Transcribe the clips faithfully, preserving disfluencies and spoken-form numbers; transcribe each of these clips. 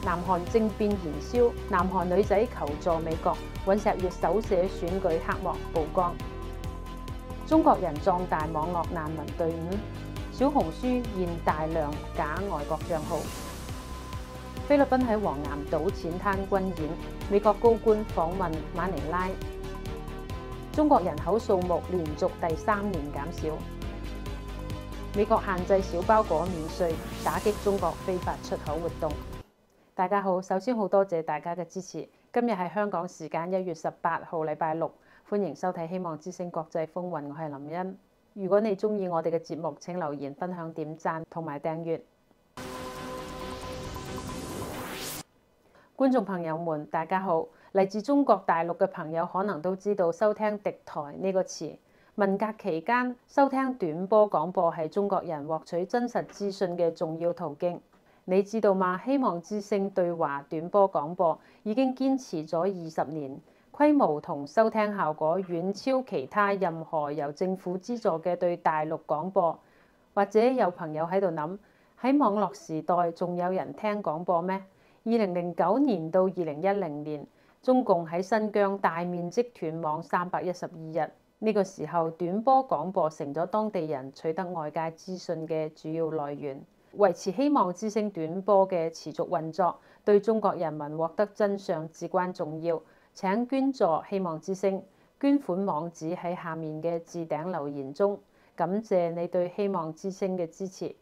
南韓政變燃燒，南韓女仔求助美國，尹錫悅手寫選舉黑幕曝光。中國人壯大網絡難民隊伍，小紅書現大量假外國帳號。菲律賓喺黃岩島淺灘軍演，美國高官訪問馬尼拉。中國人口數目連續第三年減少。美國限制小包裹免稅，打擊中國非法出口活動。大家好，首先好多謝大家嘅支持。今日係香港時間一月十八號，禮拜六，歡迎收睇《希望之聲國際風雲》，我係林茵。如果你鍾意我哋嘅節目，請留言、分享、點讚同埋訂閱。觀眾朋友們，大家好！嚟自中國大陸嘅朋友可能都知道收聽敵台呢個詞。文革期間，收聽短波廣播係中國人獲取真實資訊嘅重要途徑。你知道嗎？希望之聲對華短波廣播已經堅持咗二十年，規模同收聽效果遠超其他任何由政府資助嘅對大陸廣播。或者有朋友喺度諗，喺網絡時代仲有人聽廣播咩？二零零九年到二零一零年，中共喺新疆大面積斷網三百一十二日。呢個時候，短波廣播成咗當地人取得外界資訊嘅主要來源。維持希望之聲短波嘅持續運作，對中國人民獲得真相至關重要。請捐助希望之聲，捐款網址喺下面嘅置頂留言中。感謝你對希望之聲嘅支持。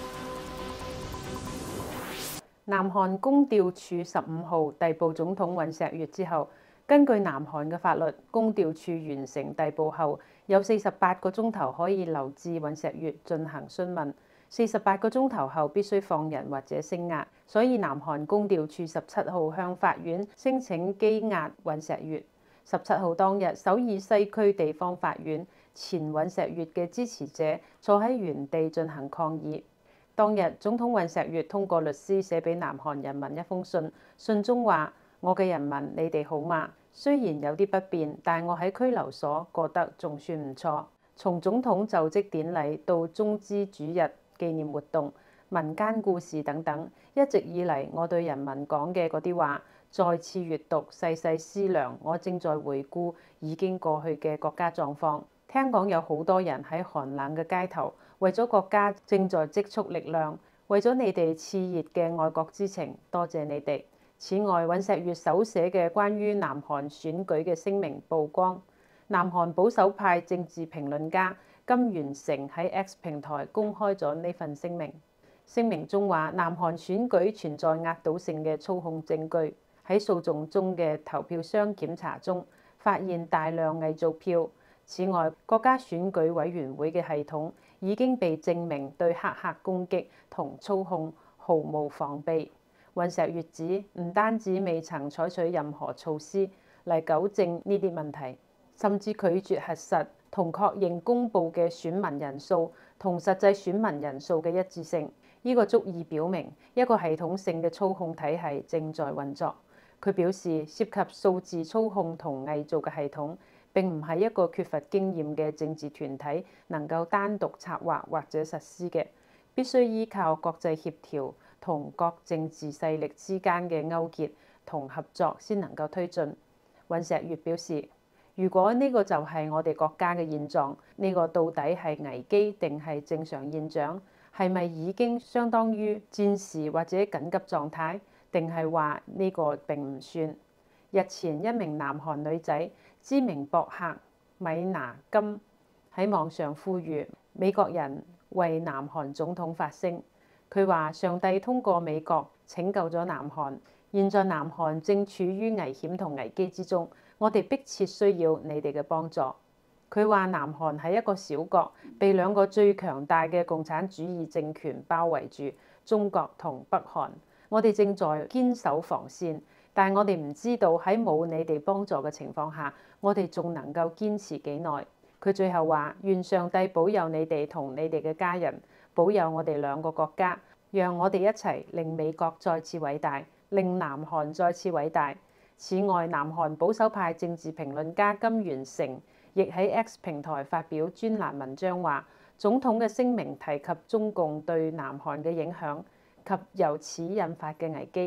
南韓公調處十五號逮捕總統尹錫悅之後，根據南韓嘅法律，公調處完成逮捕後，有四十八個鐘頭可以留置尹錫悅進行詢問，四十八個鐘頭後必須放人或者聲押。所以南韓公調處十七號向法院申請羈押尹錫悅。十七號當日，首爾西區地方法院前尹錫悅嘅支持者坐喺原地進行抗議。當日，總統尹錫悅通過律師寫俾南韓人民一封信，信中話：我嘅人民，你哋好嗎？雖然有啲不便，但我喺拘留所過得仲算唔錯。從總統就職典禮到中資主日紀念活動、民間故事等等，一直以嚟我對人民講嘅嗰啲話，再次閱讀、細細思量，我正在回顧已經過去嘅國家狀況。聽講有好多人喺寒冷嘅街頭，為咗國家正在積蓄力量，為咗你哋熾熱嘅愛國之情，多謝你哋。此外，尹錫悅手寫嘅關於南韓選舉嘅聲明曝光。南韓保守派政治評論家金元成喺 X 平台公開咗呢份聲明。聲明中話，南韓選舉存在壓倒性嘅操控證據，喺訴訟中嘅投票箱檢查中發現大量偽造票。此外，國家選舉委員會嘅系統已經被證明對黑客攻擊同操控毫無防備。尹錫悅指，唔單止未曾採取任何措施嚟糾正呢啲問題，甚至拒絕核實同確認公佈嘅選民人數同實際選民人數嘅一致性。呢個足以表明一個系統性嘅操控體系正在運作。佢表示，涉及數字操控同偽造嘅系統並唔係一個缺乏經驗嘅政治團體能夠單獨策劃或者實施嘅，必須依靠國際協調同各政治勢力之間嘅勾結同合作先能夠推進。尹錫悅表示，如果呢個就係我哋國家嘅現狀，呢個到底係危機定係正常現象？係咪已經相當於戰時或者緊急狀態？定係話呢個並唔算？日前一名南韓女仔，知名博客米娜金喺網上呼籲美國人為南韓總統發聲。佢話：上帝通過美國拯救咗南韓，現在南韓正處於危險同危機之中，我哋迫切需要你哋嘅幫助。佢話南韓係一個小國，被兩個最強大嘅共產主義政權包圍住，中國同北韓。我哋正在堅守防線，但我哋唔知道喺冇你哋幫助嘅情況下，我哋仲能夠堅持幾耐。佢最後話：願上帝保佑你哋同你哋嘅家人，保佑我哋兩個國家，讓我哋一齊令美國再次偉大，令南韓再次偉大。此外，南韓保守派政治評論家金元成亦喺 X 平台發表專欄文章，話總統嘅聲明提及中共對南韓嘅影響及由此引發嘅危機。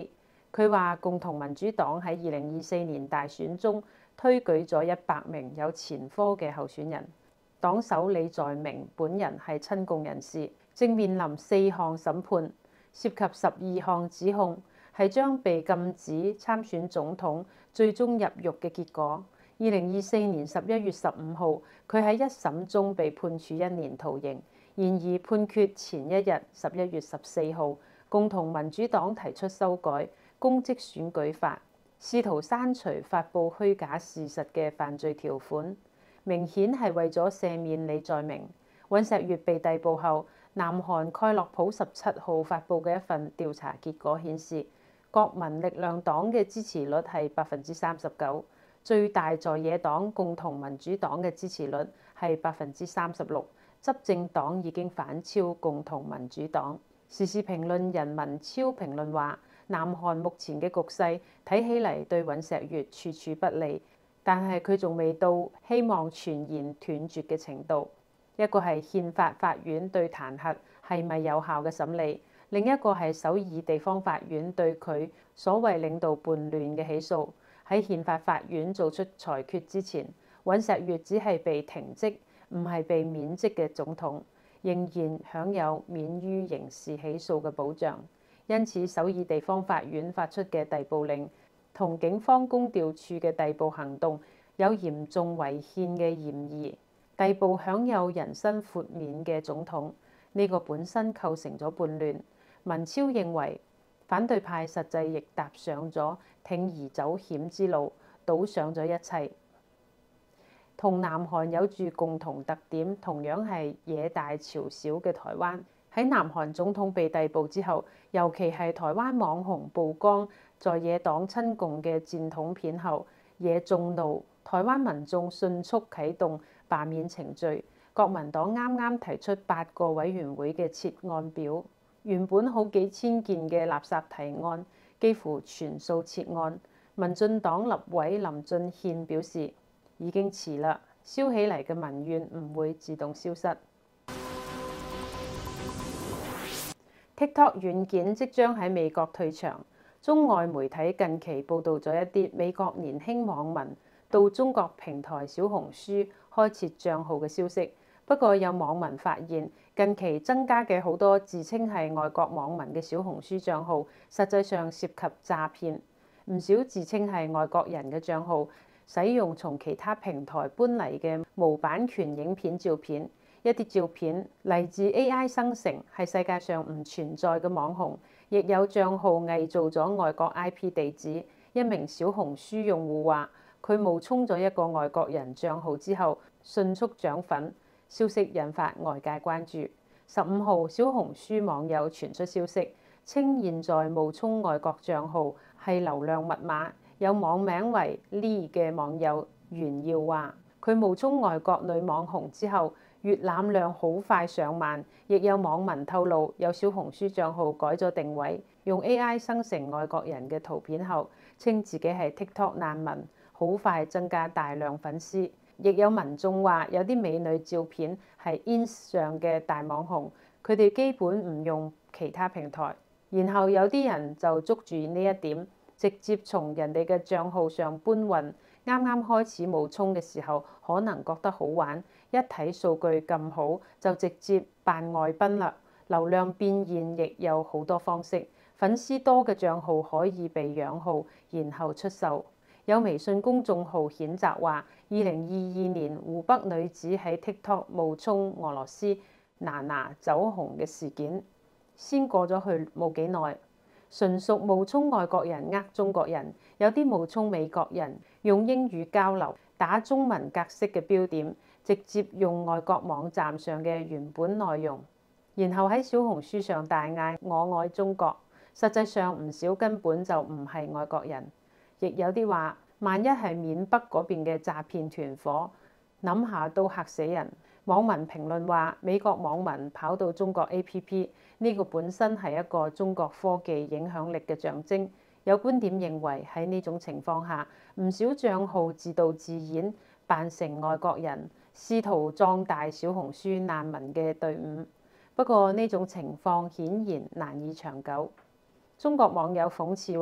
佢話共同民主黨喺二零二四年大選中推舉咗一百名有前科嘅候選人。黨首李在明本人係親共人士，正面臨四項審判，涉及十二項指控，係將被禁止參選總統、最終入獄嘅結果。二零二四年十一月十五號，佢喺一審中被判處一年徒刑。然而判決前一日，十一月十四號，共同民主黨提出修改公職選舉法，試圖刪除發布虛假事實嘅犯罪條款。明顯係為咗赦免李在明。尹錫悅被逮捕後，南韓蓋洛普十七號發布嘅一份調查結果顯示，國民力量黨嘅支持率係百分之三十九，最大在野黨共同民主黨嘅支持率係百分之三十六，執政黨已經反超共同民主黨。時事評論人文超評論話，南韓目前嘅局勢睇起嚟對尹錫悅處處不利。但係佢仲未到希望全然斷絕嘅程度。一個係憲法法院對彈劾係咪有效嘅審理，另一個係首爾地方法院對佢所謂領導叛亂嘅起訴。喺憲法法院做出裁決之前，尹錫悅只係被停職，唔係被免職嘅總統，仍然享有免於刑事起訴嘅保障。因此，首爾地方法院發出嘅逮捕令同警方公調處嘅逮捕行動有嚴重違憲嘅嫌疑。逮捕享有人身豁免嘅總統，呢個本身構成咗叛亂。文超認為，反對派實際亦踏上咗鋌而走險之路，賭上咗一切。同南韓有住共同特點，同樣係野大朝小嘅台灣，喺南韓總統被逮捕之後，尤其係台灣網紅曝光在野黨親共嘅戰統片後，惹眾怒，台灣民眾迅速啟動罷免程序。國民黨啱啱提出八個委員會嘅撤案表，原本好幾千件嘅垃圾提案幾乎全數撤案。民進黨立委林俊憲表示，已經遲啦，燒起嚟嘅民怨唔會自動消失。TikTok 軟件即將喺美國退場。中外媒體近期報導咗一啲美國年輕網民到中國平台小紅書開設帳號嘅消息。不過有網民發現，近期增加嘅好多自稱係外國網民嘅小紅書帳號，實際上涉及詐騙。唔少自稱係外國人嘅帳號，使用從其他平台搬嚟嘅無版權影片、照片。一啲照片嚟自 A I 生成，係世界上唔存在嘅網紅，亦有帳號偽造咗外國 I P 地址。一名小紅書用戶話，佢冒充咗一個外國人帳號之後，迅速漲粉。消息引發外界關注。十五號，小紅書網友傳出消息，稱現在冒充外國帳號係流量密碼。有網名為 Lee 嘅網友袁耀話，佢冒充外國女網紅之後，閱覽量好快上萬。亦有網民透露，有小紅書帳號改咗定位，用 A I 生成外國人嘅圖片後，稱自己係 TikTok 難民，好快增加大量粉絲。亦有民眾話，有啲美女照片係 Ins 上嘅大網紅，佢哋基本唔用其他平台。然後有啲人就捉住呢一點，直接從人哋嘅帳號上搬運。啱啱開始冒充嘅時候，可能覺得好玩，一睇數據咁好，就直接扮外賓啦。流量變現亦有好多方式，粉絲多嘅帳號可以被養號，然後出售。有微信公眾號譴責話，二零二二年湖北女子喺 TikTok 冒充俄羅斯娜娜走紅嘅事件先過咗去冇幾耐，純屬冒充外國人呃中國人。有啲冒充美國人，用英語交流，打中文格式嘅標點，直接用外國網站上嘅原本內容，然後喺小紅書上大嗌我愛中國。實際上唔少根本就唔係外國人。亦有啲話，萬一係緬北嗰邊嘅詐騙團伙，諗下都嚇死人。網民評論話，美國網民跑到中國 A P P， 呢個本身係一個中國科技影響力嘅象徵。有觀點認為，喺呢種情況下，唔少帳號自導自演，扮成外國人，試圖壯大小紅書難民嘅隊伍。不過呢種情況顯然難以長久。中國網友諷刺話，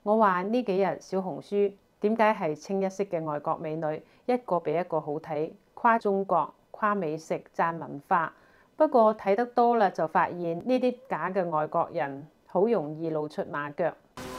我話呢幾日小紅書點解係清一色嘅外國美女，一個比一個好睇，誇中國、誇美食、讚文化。不過睇得多啦，就發現呢啲假嘅外國人好容易露出馬腳。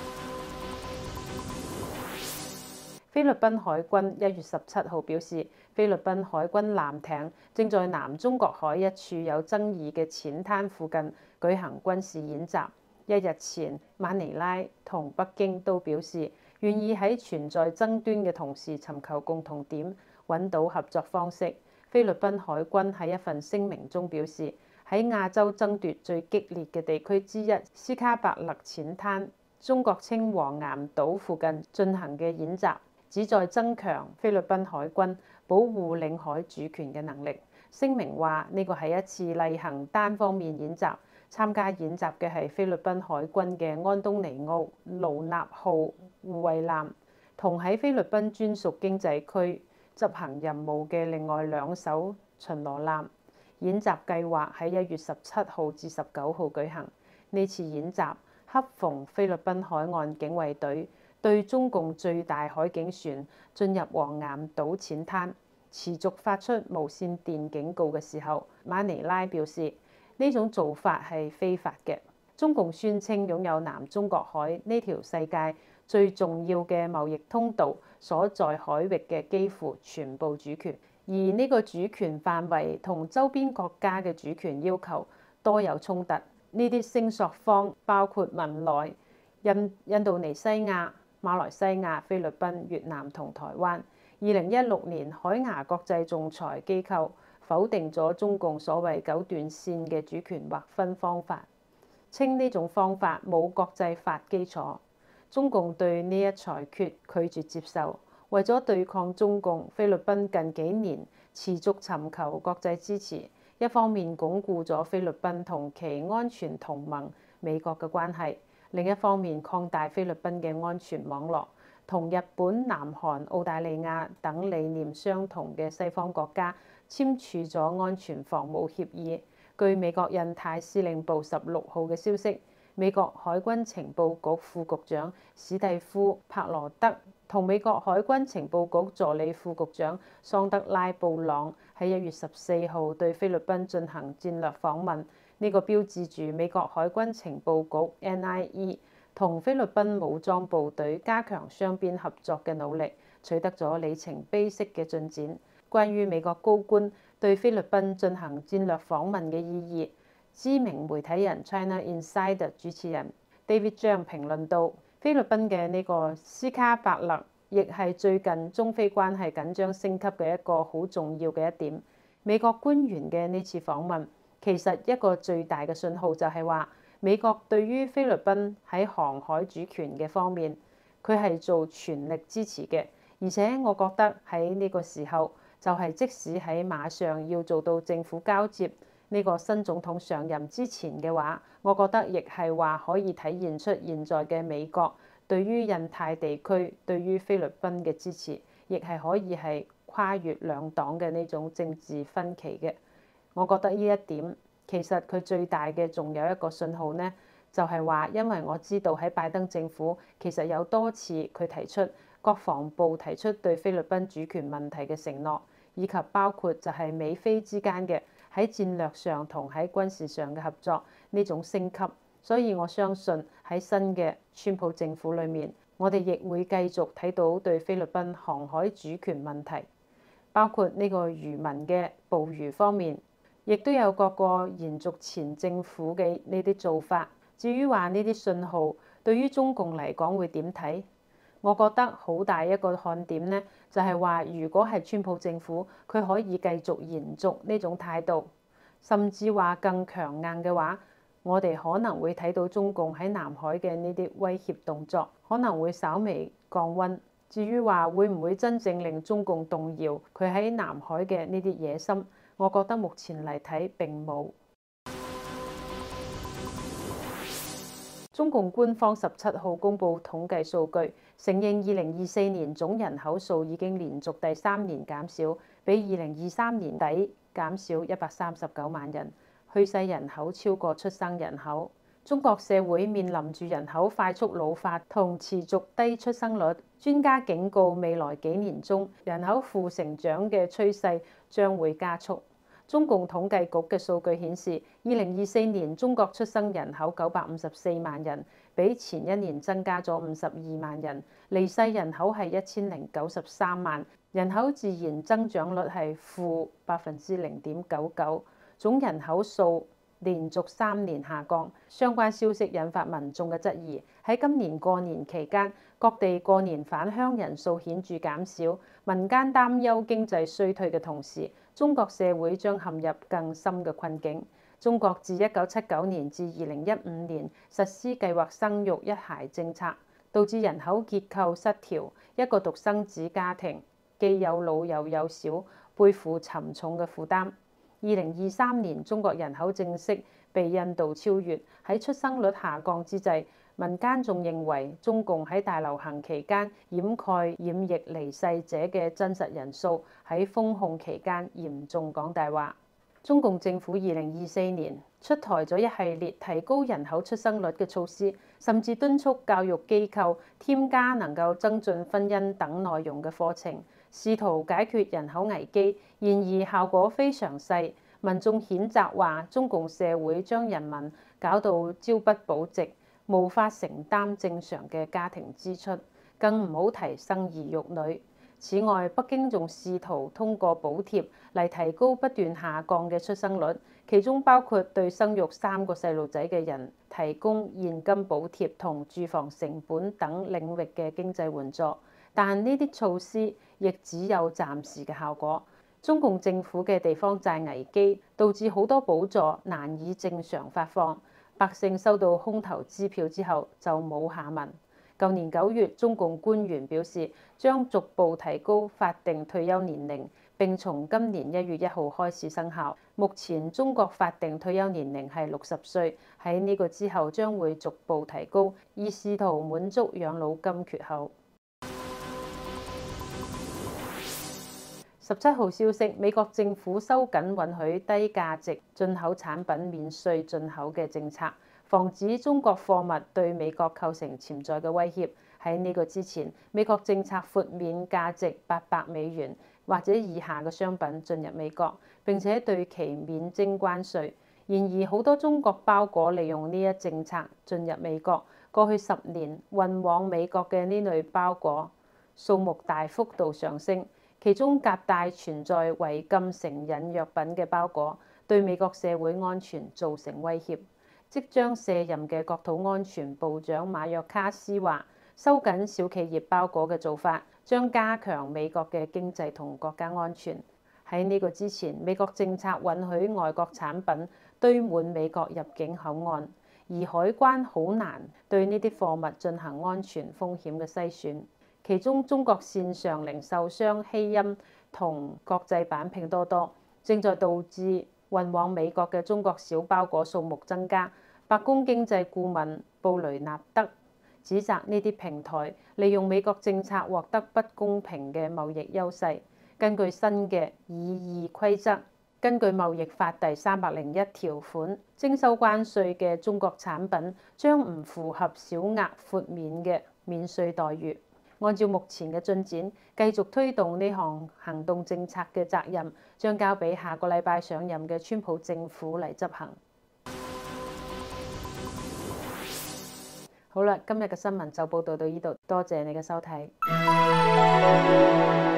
菲律賓海軍一月十七號表示，菲律賓海軍艦艇正在南中國海一處有爭議嘅淺灘附近舉行軍事演習。一日前，馬尼拉同北京都表示願意喺存在爭端嘅同時尋求共同點，揾到合作方式。菲律賓海軍喺一份聲明中表示，喺亞洲爭奪最激烈嘅地區之一斯卡伯勒淺灘，中國稱黃岩島附近進行嘅演習，旨在增強菲律賓海軍保護領海主權嘅能力。聲明話呢個係一次例行單方面演習，參加演習嘅係菲律賓海軍嘅安東尼奧盧納號護衛艦，同喺菲律賓專屬經濟區執行任務嘅另外兩艘巡邏艦。演習計劃喺一月十七號至十九號舉行。呢次演習恰逢菲律賓海岸警衛隊對中共最大海警船進入黃岩島淺灘持續發出無線電警告嘅時候，馬尼拉表示呢種做法係非法嘅。中共宣稱擁有南中國海呢條世界最重要嘅貿易通道所在海域嘅幾乎全部主權，而呢個主權範圍同周邊國家嘅主權要求多有衝突。呢啲聲索方包括文萊、印印度尼西亞、馬來西亞、菲律賓、越南同台灣。二零一六年，海牙國際仲裁機構否定咗中共所謂九段線嘅主權劃分方法，稱呢種方法冇國際法基礎。中共對呢一裁決拒絕接受。為咗對抗中共，菲律賓近幾年持續尋求國際支持，一方面鞏固咗菲律賓同其安全同盟美國嘅關係，另一方面擴大菲律賓嘅安全網絡，同日本、南韓、澳大利亞等理念相同嘅西方國家簽署咗安全防務協議。據美國印太司令部十六號嘅消息，美國海軍情報局副局長史蒂夫·帕羅德同美國海軍情報局助理副局長桑德拉·布朗喺一月十四號對菲律賓進行戰略訪問。呢個標誌住美國海軍情報局 N I E 同菲律賓武裝部隊加強雙邊合作嘅努力取得咗里程碑式嘅進展。關於美國高官對菲律賓進行戰略訪問嘅意義，知名媒體人 China Insider 主持人 David Zhang 評論到，菲律賓嘅呢個斯卡伯勒亦係最近中菲關係緊張升級嘅一個好重要嘅一點。美國官員嘅呢次訪問其實一個最大嘅信號就係話，美國對於菲律賓喺航海主權嘅方面，佢係做全力支持嘅。而且我覺得喺呢個時候，就係即使喺馬上要做到政府交接呢個新總統上任之前嘅話，我覺得亦係話可以體現出現在嘅美國對於印太地區對於菲律賓嘅支持，亦係可以係跨越兩黨嘅呢種政治分歧嘅。我覺得呢一點其實佢最大嘅仲有一個信號呢，就係話因為我知道喺拜登政府其實有多次佢提出國防部提出對菲律賓主權問題嘅承諾，以及包括就係美菲之間嘅喺戰略上同喺軍事上嘅合作呢種升級。所以我相信喺新嘅川普政府裏面，我哋亦會繼續睇到對菲律賓航海主權問題，包括呢個漁民嘅捕魚方面，亦都有各個延續前政府嘅呢啲做法。至於話呢啲信號對於中共嚟講會點睇？我覺得好大一個看點呢，就係話如果係川普政府，佢可以繼續延續呢種態度，甚至話更強硬嘅話，我哋可能會睇到中共喺南海嘅呢啲威脅動作可能會稍微降溫。至於話會唔會真正令中共動搖佢喺南海嘅呢啲野心，我覺得目前嚟睇並冇。中共官方十七號公布統計數據，承認二零二四年總人口數已經連續第三年減少，比二零二三年底減少一百三十九萬人，去世人口超過出生人口。 中國社會面臨住人口快速老化同持續低出生率，專家警告未來幾年中人口負成長嘅趨勢將會加速。中共統計局嘅數據顯示，二零二四年中國出生人口九百五十四萬人，比前一年增加咗五十二萬人，離世人口係一千零九十三萬，人口自然增長率係負百分之零點九九，總人口數連續三年下降。相關消息引發民眾嘅質疑。喺今年過年期間，各地過年返鄉人數顯著減少，民間擔憂經濟衰退嘅同時，中國社會將陷入更深嘅困境。中國自一九七九年至二零一五年實施計劃生育一孩政策，導致人口結構失調，一個獨生子家庭既有老又有小，背負沉重嘅負擔。二零二三年，中國人口正式被印度超越。喺出生率下降之際，民間仲認為中共喺大流行期間掩蓋染疫離世者嘅真實人數，喺封控期間嚴重講大話。中共政府二零二四年出台咗一系列提高人口出生率嘅措施，甚至敦促教育機構添加能夠增進婚姻等內容嘅課程，試圖解決人口危機。然而效果非常細，民眾譴責話中共社會將人民搞到朝不保夕，無法承擔正常嘅家庭支出，更唔好提生兒育女。此外，北京仲試圖通過補貼嚟提高不斷下降嘅出生率，其中包括對生育三個細路仔嘅人提供現金補貼同住房成本等領域嘅經濟援助。但呢啲措施亦只有暫時嘅效果。中共政府嘅地方債危機導致好多補助難以正常發放，百姓收到空頭支票之後就冇下文。舊年九月，中共官員表示將逐步提高法定退休年齡，並從今年一月一號開始生效。目前中國法定退休年齡係六十歲，喺呢個之後將會逐步提高，以試圖滿足養老金缺口。十七號消息，美國政府收緊允許低價值進口產品免稅進口嘅政策，防止中國貨物對美國構成潛在嘅威脅。喺呢個之前，美國政策豁免價值八百美元或者以下嘅商品進入美國，並且對其免徵關稅。然而，好多中國包裹利用呢一政策進入美國。過去十年運往美國嘅呢類包裹數目大幅度上升。其中夾帶存在違禁成癮藥品嘅包裹，對美國社會安全造成威脅。即將卸任嘅國土安全部長馬約卡斯話，收緊小企業包裹嘅做法將加強美國嘅經濟同國家安全。喺呢個之前，美國政策允許外國產品堆滿美國入境口岸，而海關好難對呢啲貨物進行安全風險嘅篩選。其中，中國線上零售商希鑫同國際版拼多多正在導致運往美國嘅中國小包裹數目增加。白宮經濟顧問布雷納德指責呢啲平台利用美國政策獲得不公平嘅貿易優勢。根據新嘅擬議規則，根據貿易法第三百零一條款，徵收關稅嘅中國產品將唔符合小額豁免嘅免稅待遇。按照目前嘅進展，繼續推動呢項行動政策嘅責任將交俾下個禮拜上任嘅川普政府嚟執行。好啦，今日嘅新聞就報道到呢度，多謝你嘅收睇。